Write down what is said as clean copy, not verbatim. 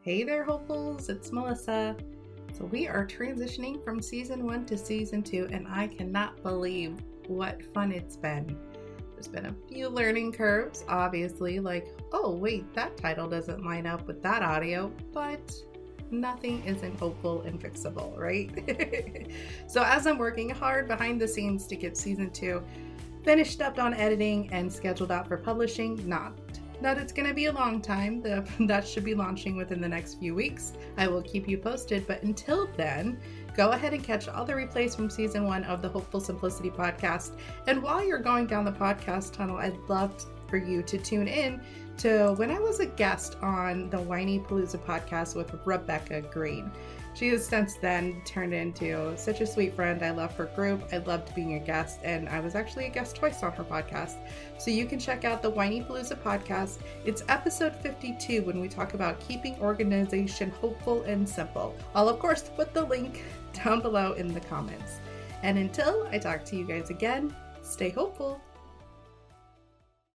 Hey there, hopefuls, it's Melissa. So we are transitioning from season 1 to season 2, and I cannot believe what fun it's been. There's been a few learning curves, obviously, like, oh wait, that title doesn't line up with that audio, but nothing isn't hopeful and fixable, right? So as I'm working hard behind the scenes to get season 2 finished up on editing and scheduled out for publishing, not it's going to be a long time. That should be launching within the next few weeks. I will keep you posted, but until then, go ahead and catch all the replays from season 1 of the Hopeful Simplicity podcast. And while you're going down the podcast tunnel, I'd love for you to tune in to when I was a guest on the Whiny Palooza podcast with Rebecca Green. She has since then turned into such a sweet friend. I love her group. I loved being a guest, and I was actually a guest twice on her podcast. So you can check out the Whiny Palooza podcast. It's episode 52 when we talk about keeping organization hopeful and simple. I'll, of course, put the link down below in the comments. And until I talk to you guys again, stay hopeful.